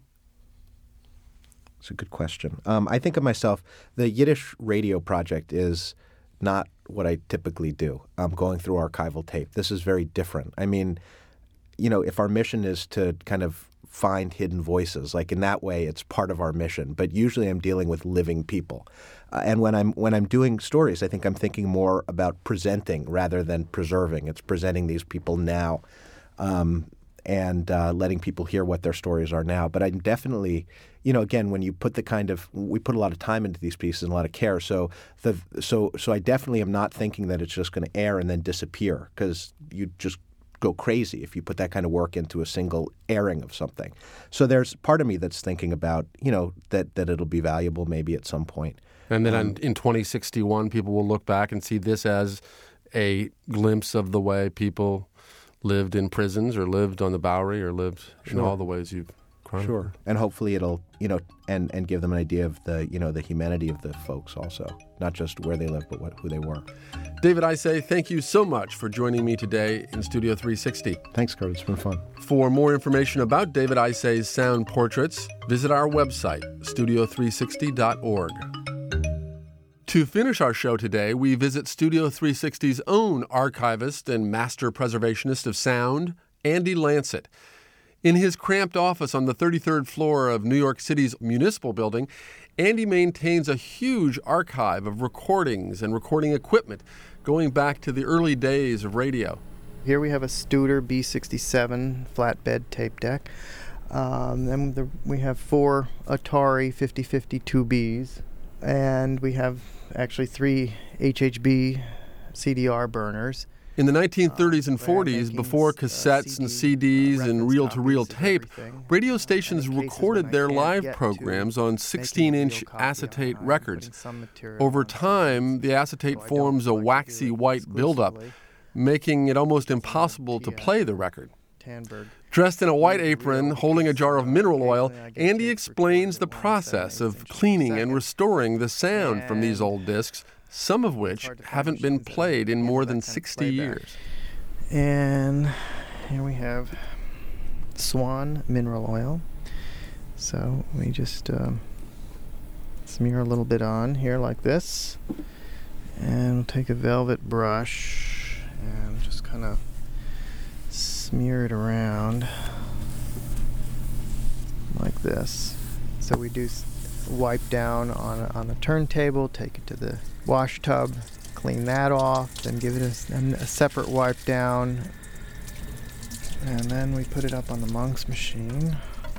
It's a good question. Um, I think of myself, the Yiddish radio project is not what I typically do. I'm going through archival tape. This is very different. I mean, you know, if our mission is to kind of find hidden voices, like in that way, it's part of our mission. But usually, I'm dealing with living people. Uh, and when I'm when I'm doing stories, I think I'm thinking more about presenting rather than preserving. It's presenting these people now, um, and uh, letting people hear what their stories are now. But I'm definitely, you know, again, when you put the kind of we put a lot of time into these pieces and a lot of care. So the so so I definitely am not thinking that it's just going to air and then disappear, because you just go crazy if you put that kind of work into a single airing of something. So there's part of me that's thinking about, you know, that that it'll be valuable maybe at some point. And then um, in twenty sixty-one, people will look back and see this as a glimpse of the way people lived in prisons, or lived on the Bowery, or lived sure. in all the ways you've chronicled. Sure. And hopefully it'll, you know, and, and give them an idea of the, you know, the humanity of the folks also, not just where they live, but what, who they were. David Isay, thank you so much for joining me today in Studio three sixty. Thanks, Kurt. It's been fun. For more information about David Isay's sound portraits, visit our website, studio three sixty dot org. To finish our show today, we visit Studio three sixty's own archivist and master preservationist of sound, Andy Lancet. In his cramped office on the thirty-third floor of New York City's Municipal Building, Andy maintains a huge archive of recordings and recording equipment going back to the early days of radio. Here we have a Studer B sixty-seven flatbed tape deck. Um, and the, we have four Atari fifty fifty-two Bs. And we have actually three H H B C D R burners. In the nineteen thirties and forties, before cassettes and C Ds and reel-to-reel tape, radio stations recorded their live programs on sixteen-inch acetate records. Over time, the acetate forms a waxy white buildup, making it almost impossible to play the record. Dressed in a white apron, holding a jar of mineral oil, Andy explains the process of cleaning and restoring the sound from these old discs, some of which haven't been played in more than sixty years. And here we have Swan mineral oil. So we just um, smear a little bit on here like this. And we'll take a velvet brush and just kind of smear it around like this. So we do wipe down on a, on a turntable, take it to the wash tub, clean that off, then give it a, a separate wipe down, and then we put it up on the Monks machine.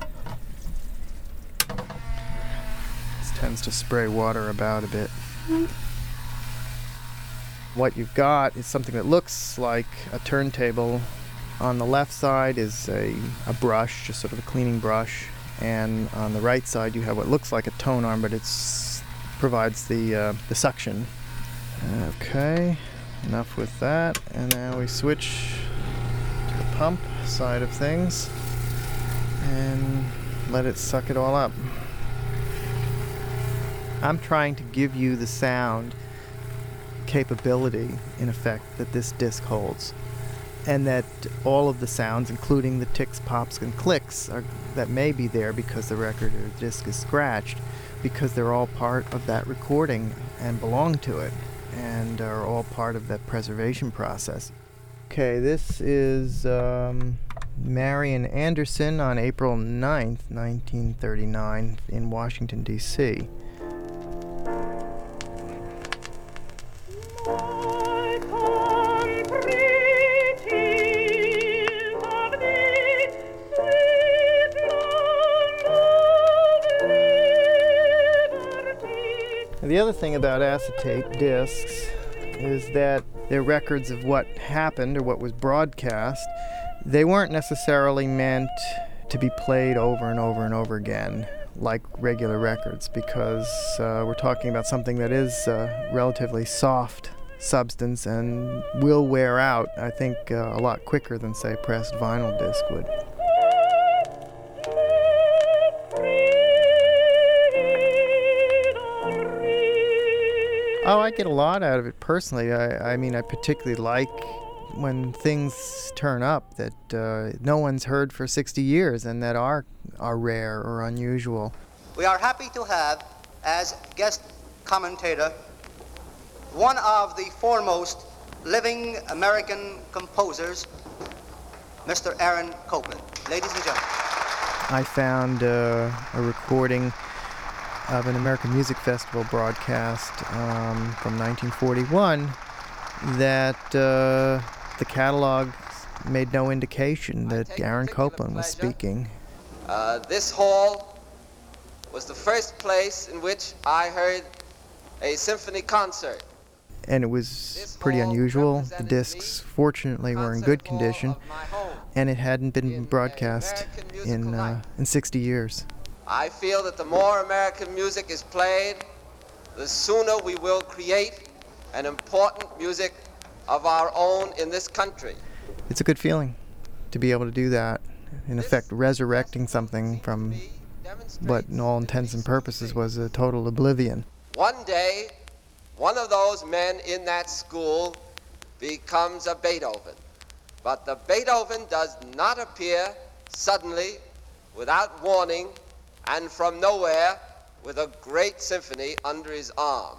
This tends to spray water about a bit. What you've got is something that looks like a turntable. On the left side is a, a brush, just sort of a cleaning brush, and on the right side you have what looks like a tone arm, but it's provides the uh, the suction. Okay, enough with that, and now we switch to the pump side of things and let it suck it all up. I'm trying to give you the sound capability, in effect, that this disc holds. And that all of the sounds, including the ticks, pops, and clicks, are, that may be there because the record or the disc is scratched, because they're all part of that recording and belong to it, and are all part of that preservation process. Okay, this is um, Marian Anderson on April ninth, nineteen thirty-nine in Washington, D C The other thing about acetate discs is that they're records of what happened or what was broadcast. They weren't necessarily meant to be played over and over and over again like regular records, because uh, we're talking about something that is uh, relatively soft substance and will wear out, I think, uh, a lot quicker than, say, pressed vinyl disc would. Oh, I get a lot out of it personally. I, I mean, I particularly like when things turn up that uh, no one's heard for sixty years and that are are rare or unusual. We are happy to have as guest commentator one of the foremost living American composers, Mister Aaron Copland. Ladies and gentlemen. I found uh, a recording of an American Music Festival broadcast um, from nineteen forty-one that uh, the catalog made no indication that Aaron Copland was speaking. Uh, this hall was the first place in which I heard a symphony concert. And it was pretty unusual. The discs, fortunately, were in good condition, and it hadn't been broadcast in uh, in sixty years. I feel that the more American music is played, the sooner we will create an important music of our own in this country. It's a good feeling to be able to do that, in effect resurrecting something from what, in all intents and purposes, was a total oblivion. One day, one of those men in that school becomes a Beethoven. But the Beethoven does not appear suddenly, without warning, and from nowhere, with a great symphony under his arm.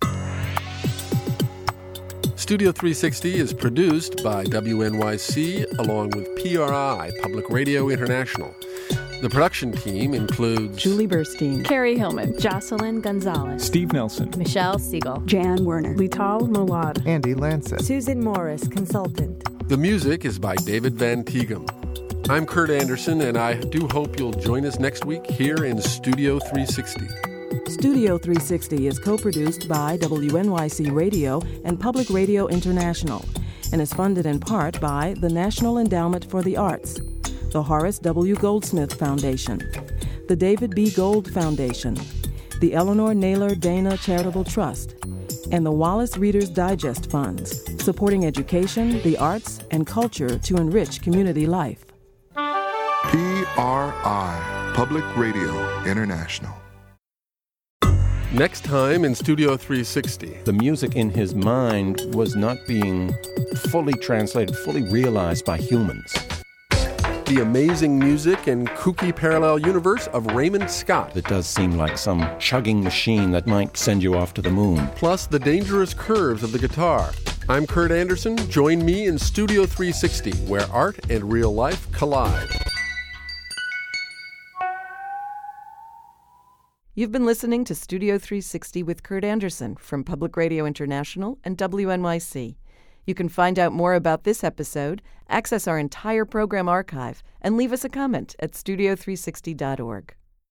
Studio three sixty is produced by W N Y C along with P R I, Public Radio International. The production team includes Julie Burstein, Carrie Hillman, Jocelyn Gonzalez, Steve Nelson, Michelle Siegel, Jan Werner, Lital Mulad, Andy Lancet, Susan Morris, consultant. The music is by David Van Tighem. I'm Kurt Anderson, and I do hope you'll join us next week here in Studio three sixty. Studio three sixty is co-produced by W N Y C Radio and Public Radio International and is funded in part by the National Endowment for the Arts, the Horace W. Goldsmith Foundation, the David B. Gold Foundation, the Eleanor Naylor Dana Charitable Trust, and the Wallace Reader's Digest Funds, supporting education, the arts, and culture to enrich community life. P R I, Public Radio International. Next time in Studio three sixty. The music in his mind was not being fully translated, fully realized by humans. The amazing music and kooky parallel universe of Raymond Scott. It does seem like some chugging machine that might send you off to the moon. Plus the dangerous curves of the guitar. I'm Kurt Anderson. Join me in Studio three sixty, where art and real life collide. You've been listening to Studio three sixty with Kurt Anderson from Public Radio International and W N Y C. You can find out more about this episode, access our entire program archive, and leave us a comment at studio three sixty dot org.